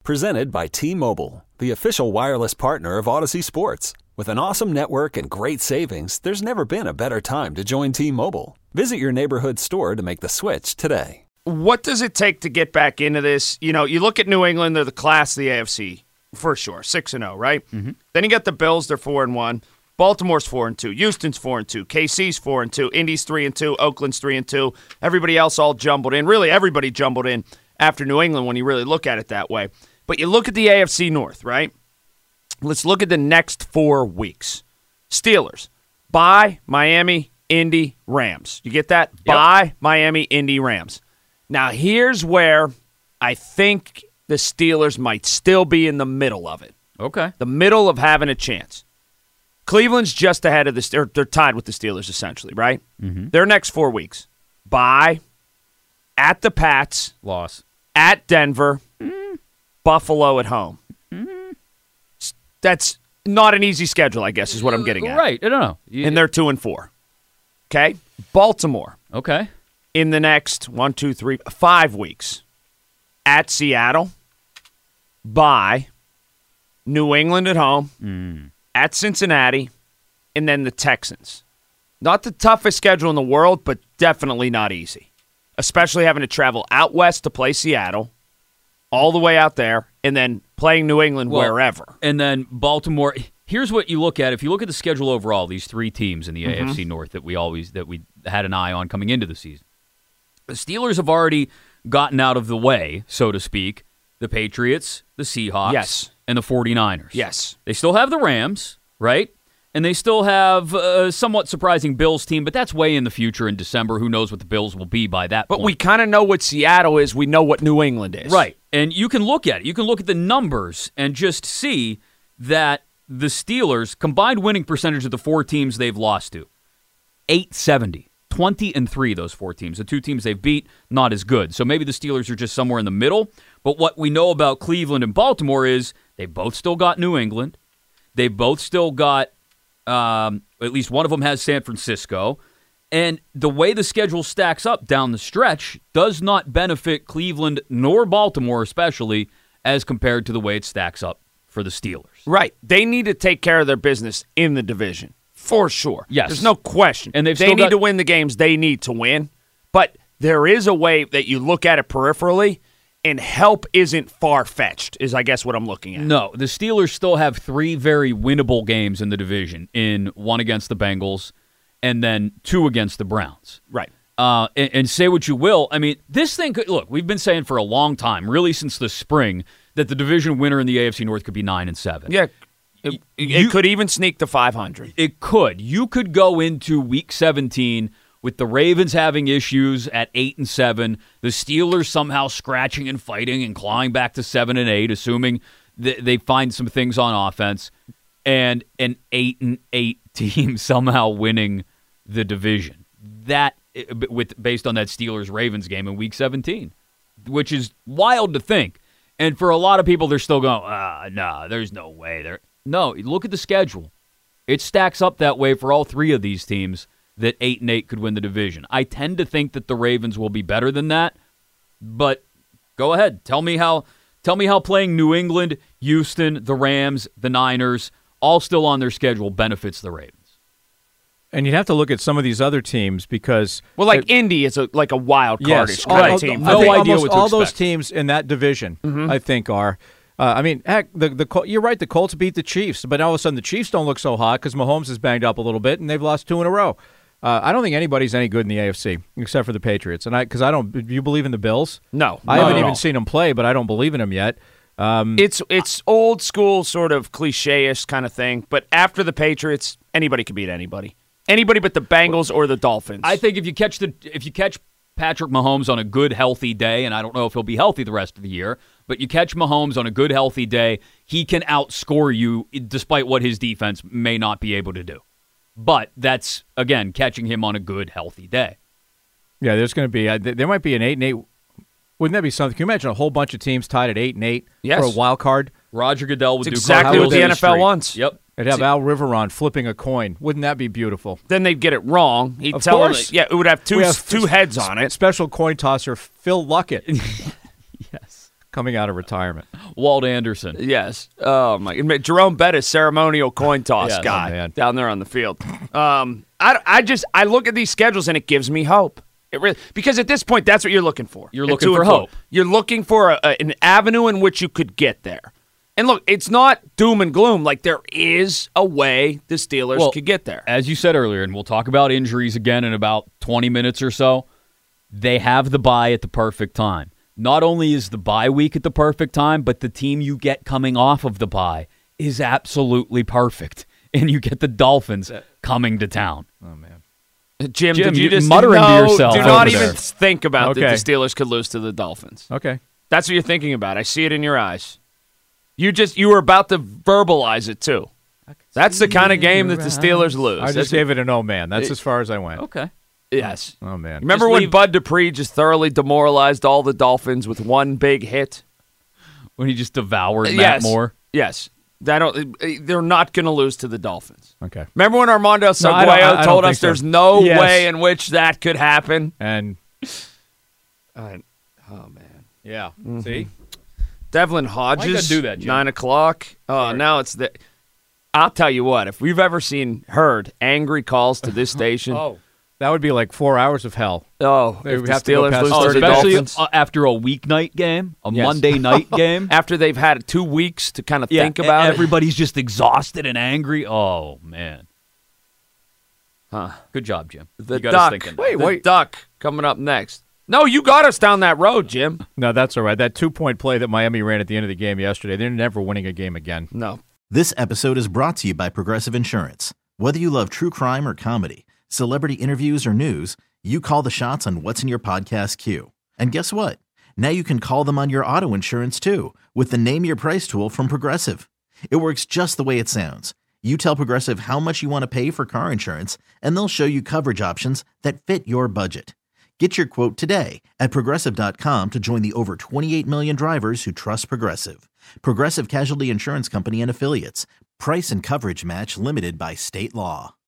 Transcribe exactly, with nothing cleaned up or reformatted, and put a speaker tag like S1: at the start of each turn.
S1: Presented by T-Mobile, the official wireless partner of Odyssey Sports. With an awesome network and great savings, there's never been a better time to join T-Mobile. Visit your neighborhood store to make the switch today.
S2: What does it take to get back into this? You know, you look at New England, they're the class of the A F C, for sure, six and oh, right? Mm-hmm. Then you got the Bills, they're four and one. Baltimore's four and two. Houston's four and two. K C's four and two. Indy's three and two. Oakland's three and two. Everybody else all jumbled in. Really, everybody jumbled in after New England when you really look at it that way. But you look at the A F C North, right? Let's look at the next four weeks. Steelers, bye, Miami, Indy, Rams. You get that? Yep. Bye, Miami, Indy, Rams. Now, here's where I think the Steelers might still be in the middle of it.
S3: Okay.
S2: The middle of having a chance. Cleveland's just ahead of the – or they're tied with the Steelers, essentially, right? Mm-hmm. Their next four weeks. Bye, at the Pats.
S3: Loss.
S2: At Denver. Mm-hmm. Buffalo at home. Mm-hmm. That's not an easy schedule, I guess, is what I'm getting at.
S3: Right. I don't know. You,
S2: and they're two and four. Okay? Baltimore.
S3: Okay.
S2: In the next one, two, three, five weeks. At Seattle. Bye. New England at home.
S3: Mm.
S2: At Cincinnati, and then the Texans. Not the toughest schedule in the world, but definitely not easy. Especially having to travel out west to play Seattle, all the way out there, and then playing New England well, wherever.
S3: And then Baltimore. Here's what you look at. If you look at the schedule overall, these three teams in the mm-hmm. A F C North that we always that we had an eye on coming into the season. The Steelers have already gotten out of the way, so to speak, the Patriots, the Seahawks,
S2: yes.
S3: and the 49ers.
S2: Yes.
S3: They still have the Rams, right? And they still have a somewhat surprising Bills team, but that's way in the future in December. Who knows what the Bills will be by that
S2: but
S3: point.
S2: But we kind of know what Seattle is. We know what New England is.
S3: Right. And you can look at it. You can look at the numbers and just see that the Steelers, combined winning percentage of the four teams they've lost to, eight seventy. twenty and three, those four teams. The two teams they've beat, not as good. So maybe the Steelers are just somewhere in the middle. But what we know about Cleveland and Baltimore is they both still got New England. They both still got, um, at least one of them has San Francisco. And the way the schedule stacks up down the stretch does not benefit Cleveland nor Baltimore especially as compared to the way it stacks up for the Steelers.
S2: Right. They need to take care of their business in the division. For sure.
S3: Yes.
S2: There's no question.
S3: And they've
S2: they
S3: still
S2: need
S3: got-
S2: to win the games they need to win. But there is a way that you look at it peripherally, and help isn't far-fetched, is I guess what I'm looking at.
S3: No, the Steelers still have three very winnable games in the division, in one against the Bengals and then two against the Browns.
S2: Right.
S3: Uh, and, and say what you will. I mean, this thing could, look, we've been saying for a long time, really since the spring, that the division winner in the A F C North could be nine and seven.
S2: Yeah. It, it you, could even sneak to five hundred.
S3: It could. You could go into week seventeen with the Ravens having issues at eight and seven, the Steelers somehow scratching and fighting and clawing back to seven and eight, assuming th- they find some things on offense, and an eight and eight team somehow winning the division. That with based on that Steelers Ravens game in week seventeen, which is wild to think. And for a lot of people, they're still going, ah, no, nah, there's no way. There, no, look at the schedule. It stacks up that way for all three of these teams that eight and eight could win the division. I tend to think that the Ravens will be better than that, but go ahead. Tell me how. Tell me how playing New England, Houston, the Rams, the Niners, all still on their schedule, benefits the Ravens.
S4: And you'd have to look at some of these other teams because
S2: well, like it, Indy is a, like a wild cardish
S4: yes,
S2: kind
S4: all,
S2: of team.
S4: No
S3: idea
S4: almost
S3: what to
S4: all
S3: expect.
S4: those teams in that division, mm-hmm. I think, are. Uh, I mean, heck, the the you're right. The Colts beat the Chiefs, but all of a sudden the Chiefs don't look so hot because Mahomes is banged up a little bit, and they've lost two in a row. Uh, I don't think anybody's any good in the A F C except for the Patriots, and I because I don't. Do you believe in the Bills?
S2: No,
S4: I
S2: not
S4: haven't
S2: at
S4: even
S2: all.
S4: seen them play, but I don't believe in them yet. Um,
S2: it's it's old school, sort of cliche-ish kind of thing. But after the Patriots, anybody can beat anybody. Anybody but the Bengals or the Dolphins.
S3: I think if you catch the if you catch Patrick Mahomes on a good, healthy day, and I don't know if he'll be healthy the rest of the year, but you catch Mahomes on a good, healthy day, he can outscore you despite what his defense may not be able to do. But that's, again, catching him on a good, healthy day.
S4: Yeah, there's going to be uh, there might be an eight and eight. Wouldn't that be something? Can you imagine a whole bunch of teams tied at eight and eight
S2: yes.
S4: for a wild card?
S3: Roger Goodell would
S2: it's
S3: do
S2: exactly what the N F L wants.
S3: Yep.
S4: They'd have Al Riveron flipping a coin. Wouldn't that be beautiful?
S2: Then they'd get it wrong. He'd
S4: of
S2: tell
S4: course.
S2: them, yeah, it would have two
S4: have
S2: two heads on it.
S4: Special coin tosser Phil Luckett.
S3: Yes.
S4: coming out of retirement.
S3: Walt Anderson.
S2: Yes. Oh my. Jerome Bettis, ceremonial coin toss
S3: Yes.
S2: guy
S4: Oh, man.
S2: down there on the field. Um, I, I just I look at these schedules and it gives me hope. It really, because at this point, that's what you're looking for.
S3: You're
S2: At
S3: looking
S2: two
S3: for
S2: and four.
S3: hope.
S2: You're looking for a, a, an avenue in which you could get there. And look, it's not doom and gloom. Like, there is a way the Steelers
S3: Well,
S2: could get there.
S3: As you said earlier, and we'll talk about injuries again in about twenty minutes or so, they have the bye at the perfect time. Not only is the bye week at the perfect time, but the team you get coming off of the bye is absolutely perfect. And you get the Dolphins coming to town.
S4: Oh, man.
S2: Jim,
S3: Jim,
S2: did you
S3: you
S2: just
S3: muttering to
S2: no,
S3: yourself
S2: do
S3: over
S2: not
S3: there.
S2: even think about
S4: Okay.
S2: that the Steelers could lose to the Dolphins.
S4: Okay.
S2: That's what you're thinking about. I see it in your eyes. You just you were about to verbalize it too. That's the kind of game that the Steelers lose.
S4: I just
S2: That's-
S4: gave it an oh, man. That's as far as I went.
S3: Okay.
S2: yes.
S4: Oh, man.
S2: Remember
S3: Just
S2: when
S3: leave-
S2: Bud Dupree just thoroughly demoralized all the Dolphins with one big hit?
S3: When he just devoured Matt
S2: yes.
S3: Moore.
S2: Yes. That don't, they're not going to lose to the Dolphins.
S4: Okay.
S2: Remember when Armando
S4: No, I
S2: Seguello
S4: don't- I- I don't
S2: told
S4: think
S2: us
S4: so.
S2: there's no
S4: Yes.
S2: way in which that could happen?
S4: And,
S2: I- oh, man.
S4: yeah.
S2: Mm-hmm.
S4: See?
S2: Devlin Hodges,
S3: gotta do that, Jim?
S2: nine o'clock. Oh, now it's the. I'll tell you what. If we've ever seen heard angry calls to this station, oh,
S4: That would be like four hours of hell. They
S2: if
S4: would
S2: the
S4: have to go
S2: Steelers
S4: past
S2: lose
S3: Oh,
S2: to the
S3: especially
S2: Dolphins,
S3: uh, after a weeknight game, a
S2: Yes.
S3: Monday night game.
S2: after they've had two weeks to kind of
S3: Yeah,
S2: think about
S3: e-
S2: it.
S3: everybody's just exhausted and angry. Oh, man.
S2: Huh.
S3: Good job, Jim.
S2: The
S3: you got
S2: duck.
S3: us thinking.
S4: Wait,
S2: the
S4: wait.
S2: duck coming up next. No, you got us down that road, Jim.
S4: No, that's all right. That two-point play that Miami ran at the end of the game yesterday, they're never winning a game again.
S2: No.
S5: This episode is brought to you by Progressive Insurance. Whether you love true crime or comedy, celebrity interviews or news, you call the shots on what's in your podcast queue. And guess what? Now you can call them on your auto insurance too with the Name Your Price tool from Progressive. It works just the way it sounds. You tell Progressive how much you want to pay for car insurance, and they'll show you coverage options that fit your budget. Get your quote today at Progressive dot com to join the over twenty-eight million drivers who trust Progressive. Progressive Casualty Insurance Company and Affiliates. Price and coverage match limited by state law.